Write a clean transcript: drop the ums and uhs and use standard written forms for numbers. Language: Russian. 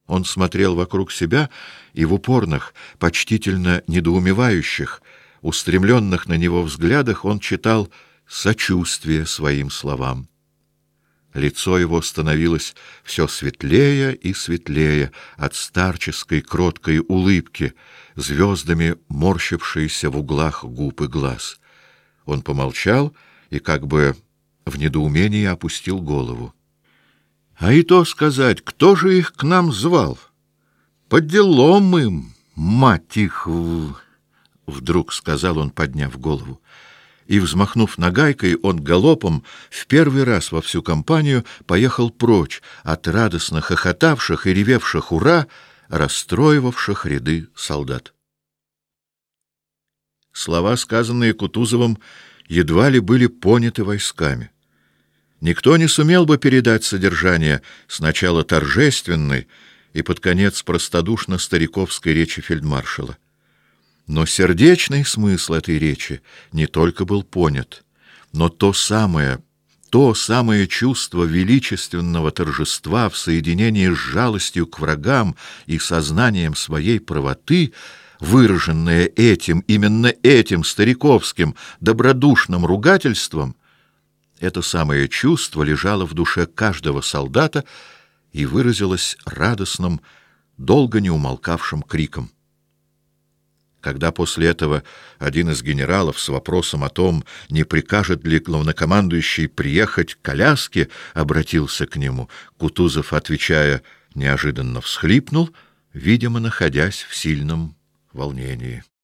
Он смотрел вокруг себя, и в упорных, почтительно недоумевающих, устремленных на него взглядах он читал сочувствие своим словам. Лицо его становилось все светлее и светлее от старческой кроткой улыбки, звездами морщившейся в углах губ и глаз. Он помолчал и как бы в недоумении опустил голову. А и то сказать, кто же их к нам звал? По делам им, мать их! Вдруг сказал он, подняв голову. И, взмахнув нагайкой, он галопом в первый раз во всю компанию поехал прочь от радостно хохотавших и ревевших «Ура!», расстроивавших ряды солдат. Слова, сказанные Кутузовым, едва ли были поняты войсками. Никто не сумел бы передать содержание сначала торжественной и под конец простодушно-стариковской речи фельдмаршала. Но сердечный смысл этой речи не только был понят, но то самое чувство величественного торжества в соединении с жалостью к врагам и сознанием своей правоты, выраженное именно этим стариковским добродушным ругательством, это самое чувство лежало в душе каждого солдата и выразилось радостным, долго не умолкавшим криком. Когда после этого один из генералов с вопросом о том, не прикажет ли главнокомандующий приехать к коляске, обратился к нему, Кутузов, отвечая, неожиданно всхлипнул, видимо, находясь в сильном волнении.